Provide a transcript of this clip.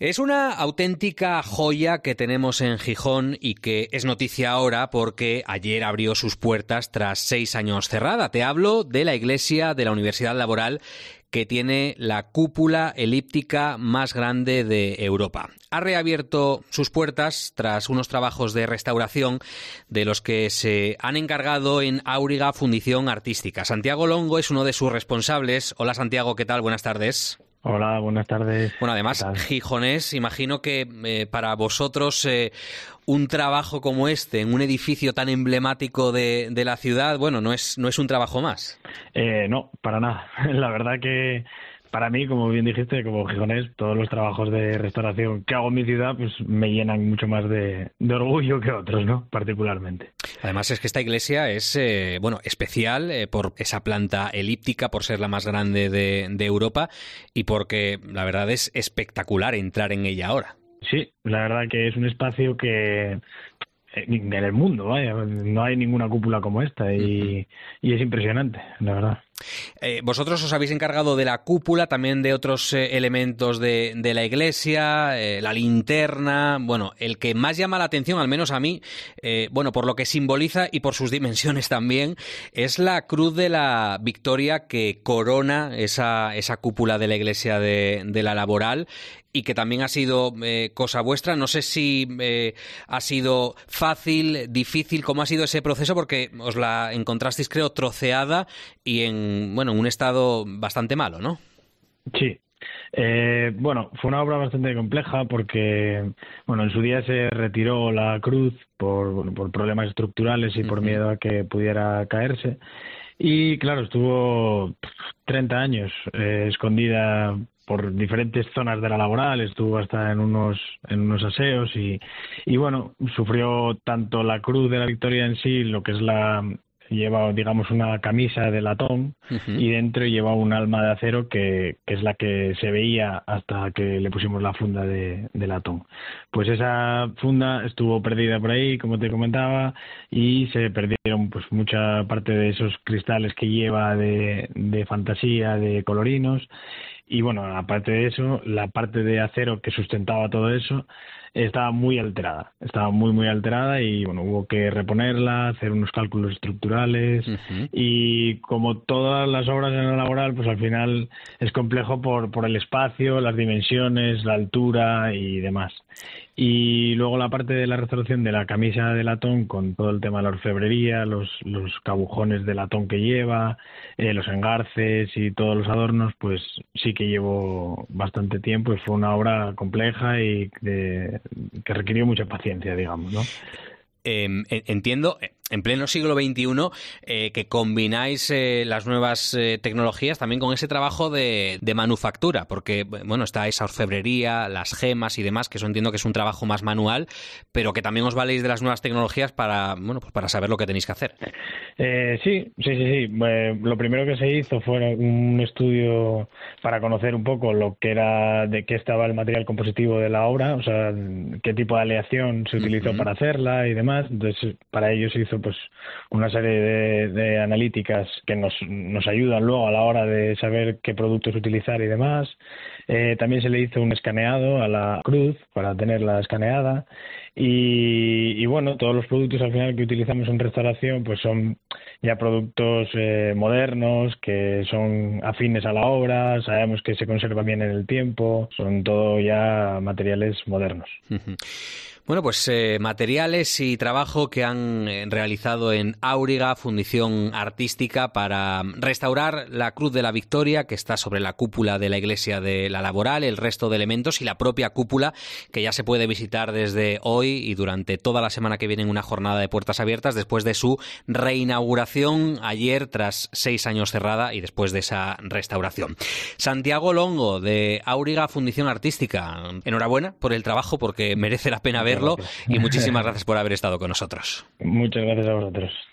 Es una auténtica joya que tenemos en Gijón y que es noticia ahora porque ayer abrió sus puertas tras 6 años cerrada. Te hablo de la iglesia de la Universidad Laboral, que tiene la cúpula elíptica más grande de Europa. Ha reabierto sus puertas tras unos trabajos de restauración de los que se han encargado en Auriga Fundición Artística. Santiago Longo es uno de sus responsables. Hola Santiago, ¿qué tal? Buenas tardes. Hola, buenas tardes. Bueno, además, gijonés, imagino que para vosotros un trabajo como este, en un edificio tan emblemático de la ciudad, bueno, no es un trabajo más. No, para nada. La verdad que para mí, como bien dijiste, como gijonés, todos los trabajos de restauración que hago en mi ciudad pues me llenan mucho más de orgullo que otros, ¿no? Particularmente. Además es que esta iglesia es especial por esa planta elíptica, por ser la más grande de Europa y porque la verdad es espectacular entrar en ella ahora. Sí, la verdad que es un espacio que en el mundo, vaya, no hay ninguna cúpula como esta y es impresionante, la verdad. Vosotros os habéis encargado de la cúpula, también de otros elementos de la iglesia, la linterna. Bueno, el que más llama la atención, al menos a mí, por lo que simboliza y por sus dimensiones también, es la cruz de la Victoria que corona esa cúpula de la iglesia de la Laboral, y que también ha sido cosa vuestra. No sé si ha sido fácil, difícil, cómo ha sido ese proceso, porque os la encontrasteis, creo, troceada y en un estado bastante malo, ¿no? Sí. Fue una obra bastante compleja porque, en su día se retiró la cruz por problemas estructurales y por miedo a que pudiera caerse. Y claro, estuvo 30 años escondida por diferentes zonas de la Laboral, estuvo hasta en unos aseos y sufrió tanto la cruz de la Victoria en sí, lo que es lleva, digamos, una camisa de latón y dentro lleva un alma de acero que es la que se veía hasta que le pusimos la funda de latón. Pues esa funda estuvo perdida por ahí, como te comentaba, y se perdieron pues mucha parte de esos cristales que lleva de fantasía, de colorinos. Y aparte de eso, la parte de acero que sustentaba todo eso estaba muy alterada, muy alterada y hubo que reponerla, hacer unos cálculos estructurales y como todas las obras en la Laboral, pues al final es complejo por el espacio, las dimensiones, la altura y demás. Y luego la parte de la restauración de la camisa de latón con todo el tema de la orfebrería, los cabujones de latón que lleva, los engarces y todos los adornos, pues sí que llevó bastante tiempo y fue una obra compleja y que requirió mucha paciencia, digamos, ¿no? Entiendo, en pleno siglo XXI, que combináis las nuevas tecnologías también con ese trabajo de manufactura, porque está esa orfebrería, las gemas y demás, que eso entiendo que es un trabajo más manual, pero que también os valéis de las nuevas tecnologías para saber lo que tenéis que hacer. Sí. Lo primero que se hizo fue un estudio para conocer un poco lo que era, de qué estaba el material compositivo de la obra, o sea, qué tipo de aleación se utilizó para hacerla y demás. Entonces, para ello se hizo pues una serie de analíticas que nos ayudan luego a la hora de saber qué productos utilizar y demás. También se le hizo un escaneado a la cruz para tenerla escaneada y todos los productos al final que utilizamos en restauración pues son ya productos modernos que son afines a la obra, sabemos que se conservan bien en el tiempo, son todo ya materiales modernos. Materiales y trabajo que han realizado en Auriga Fundición Artística para restaurar la Cruz de la Victoria, que está sobre la cúpula de la iglesia de la Laboral, el resto de elementos y la propia cúpula, que ya se puede visitar desde hoy y durante toda la semana que viene en una jornada de puertas abiertas, después de su reinauguración ayer, tras 6 años cerrada y después de esa restauración. Santiago Longo, de Auriga Fundición Artística, enhorabuena por el trabajo, porque merece la pena verlo, y muchísimas gracias por haber estado con nosotros. Muchas gracias a vosotros.